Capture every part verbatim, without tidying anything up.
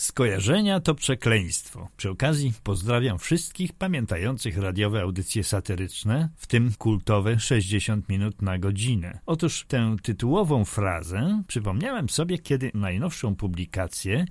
Skojarzenia to przekleństwo. Przy okazji pozdrawiam wszystkich pamiętających radiowe audycje satyryczne, w tym kultowe sześćdziesiąt minut na godzinę. Otóż tę tytułową frazę przypomniałem sobie, kiedy najnowszą publikację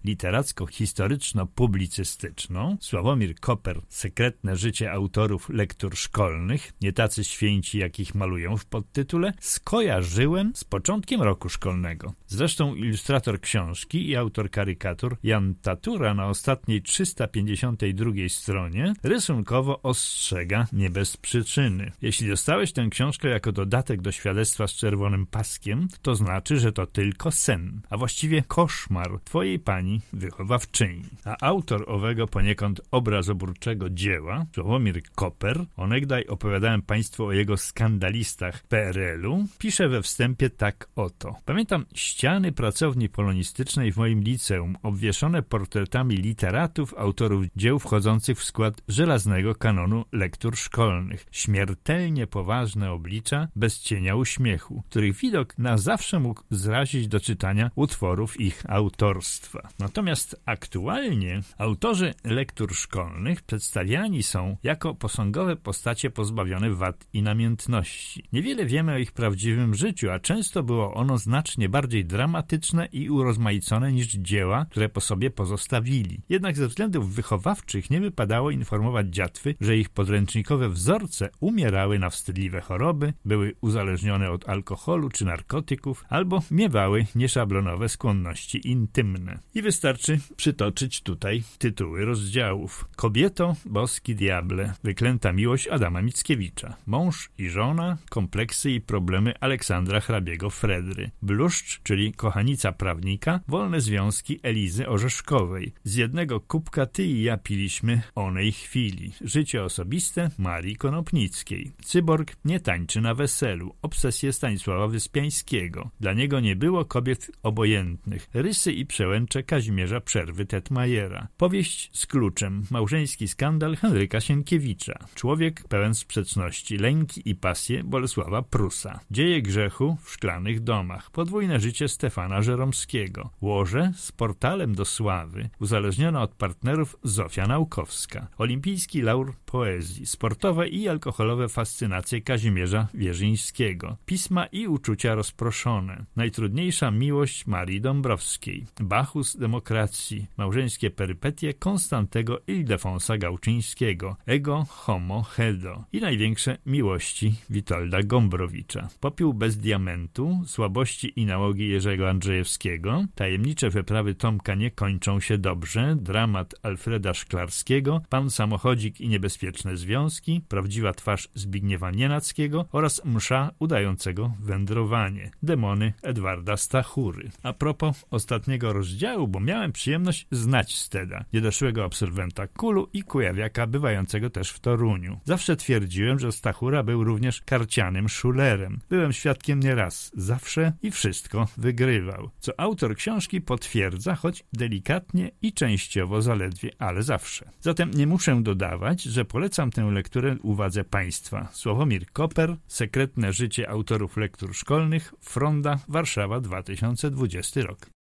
literacko-historyczno-publicystyczną Sławomir Koper, Sekretne życie autorów lektur szkolnych, nie tacy święci, jakich malują w podtytule, skojarzyłem z początkiem roku szkolnego. Zresztą ilustrator książki i autor karykatur Jan Tatura na ostatniej trzysta pięćdziesiątej drugiej stronie rysunkowo ostrzega nie bez przyczyny. Jeśli dostałeś tę książkę jako dodatek do świadectwa z czerwonym paskiem, to znaczy, że to tylko sen, a właściwie koszmar twojej pani wychowawczyni. A autor owego poniekąd obrazoburczego dzieła, Sławomir Koper, onegdaj opowiadałem państwu o jego skandalistach P R L-u, pisze we wstępie tak oto. Pamiętam ściany pracowni polonistycznej w moim liceum, obwieszone portretami literatów, autorów dzieł wchodzących w skład żelaznego kanonu lektur szkolnych. Śmiertelnie poważne oblicza, bez cienia uśmiechu, których widok na zawsze mógł zrazić do czytania utworów ich autorstwa. Natomiast aktualnie autorzy lektur szkolnych przedstawiani są jako posągowe postacie pozbawione wad i namiętności. Niewiele wiemy o ich prawdziwym życiu, a często było ono znacznie bardziej dramatyczne i urozmaicone niż dzieła, które po sobie pozostawili. Jednak ze względów wychowawczych nie wypadało informować dziatwy, że ich podręcznikowe wzorce umierały na wstydliwe choroby, były uzależnione od alkoholu czy narkotyków, albo miewały nieszablonowe skłonności intymne. I wystarczy przytoczyć tutaj tytuły rozdziałów. Kobieto, boski diable, wyklęta miłość Adama Mickiewicza. Mąż i żona, kompleksy i problemy Aleksandra hrabiego Fredry. Bluszcz, czyli kochanica prawnika, wolne związki Elizy Orzeszkowej. Z jednego kubka ty i ja piliśmy onej chwili. Życie osobiste Marii Konopnickiej. Cyborg nie tańczy na weselu. Obsesje Stanisława Wyspiańskiego. Dla niego nie było kobiet obojętnych. Rysy i przełęcze Kazimierza Przerwy Tetmajera. Powieść z kluczem. Małżeński skandal Henryka Sienkiewicza. Człowiek pełen sprzeczności. Lęki i pasje Bolesława Prusa. Dzieje grzechu w szklanych domach. Podwójne życie Stefana Żeromskiego. Łoże z portalem do sławy. Uzależniona od partnerów Zofia Naukowska. Olimpijski laur poezji. Sportowe i alkoholowe fascynacje Kazimierza Wierzyńskiego. Pisma i uczucia rozproszone. Najtrudniejsza miłość Marii Dąbrowskiej. Bacchus demokracji. Małżeńskie perypetie Konstantego Ildefonsa Gałczyńskiego. Ego homo hedo. I największe miłości Witolda Gombrowicza. Popiół bez diamentu. Słabości i nałogi Jerzego Andrzejewskiego. Tajemnicze wyprawy Tomka nie kończą się dobrze. Dramat Alfreda Szklarskiego. Pan samochodzik i niebezpieczne związki. Prawdziwa twarz Zbigniewa Nienackiego oraz msza udającego wędrowanie. Demony Edwarda Stachury. A propos ostatniego rozdziału, bo miałem przyjemność znać Steda, niedoszłego absolwenta Kulu i kujawiaka bywającego też w Toruniu. Zawsze twierdziłem, że Stachura był również karcianym szulerem. Byłem świadkiem nieraz. Zawsze i wszystko wygrywał. Co autor książki potwierdza, choć delikatnie i częściowo zaledwie, ale zawsze. Zatem nie muszę dodawać, że polecam tę lekturę uwadze państwa. Sławomir Koper, Sekretne życie autorów lektur szkolnych, Fronda, Warszawa, dwa tysiące dwudziesty rok.